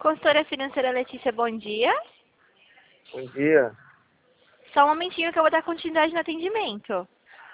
Consultora financeira Letícia, bom dia. Bom dia. Só um momentinho que eu vou dar continuidade no atendimento.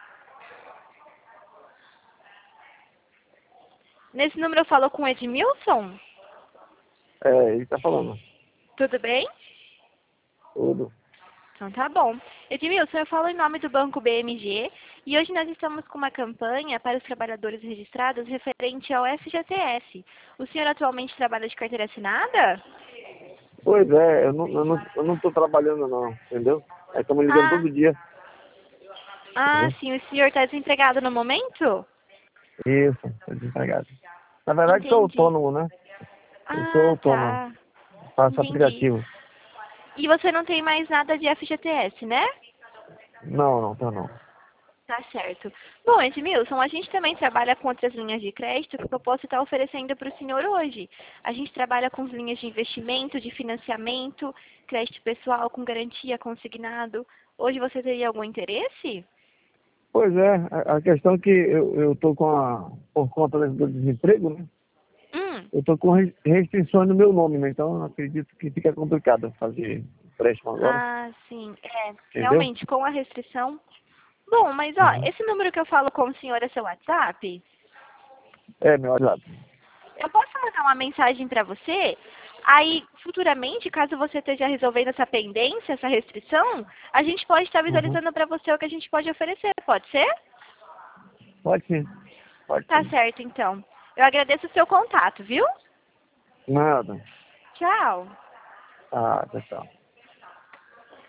Nesse número eu falo com o Edmilson? Ele tá falando. Tudo bem? Tudo. Então tá bom. Edmilson, eu falo em nome do Banco BMG e hoje nós estamos com uma campanha para os trabalhadores registrados referente ao FGTS. O senhor atualmente trabalha de carteira assinada? Pois é, eu não tô trabalhando não, entendeu? Aí estamos ligando Ah, todo dia, entendeu? sim, o senhor está desempregado no momento? Isso, tô desempregado. Na verdade sou Entendi. autônomo, né? Eu sou Ah, autônomo, tá. faço Entendi. aplicativo. E você não tem mais nada de FGTS, né? Não, tô não. Tá certo. Bom, Edmilson, a gente também trabalha com outras linhas de crédito que eu posso estar oferecendo para o senhor hoje. A gente trabalha com linhas de investimento, de financiamento, crédito pessoal com garantia, consignado. Hoje você teria algum interesse? Pois é, a questão é que eu tô por conta do desemprego, né? Hum. Eu tô com restrições no meu nome, né? Então eu acredito que fica complicado fazer empréstimo agora, Ah, sim. entendeu? Realmente, com a restrição. Bom, mas ó, Uhum. esse número que eu falo com o senhor é seu WhatsApp? É, meu WhatsApp. Eu posso mandar uma mensagem para você? Aí, futuramente, caso você esteja resolvendo essa pendência, essa restrição, a gente pode estar Uhum. visualizando para você o que a gente pode oferecer, pode ser? Pode sim, pode Tá sim. certo, então. Eu agradeço o seu contato, viu? Nada. Tchau. Ah, tchau.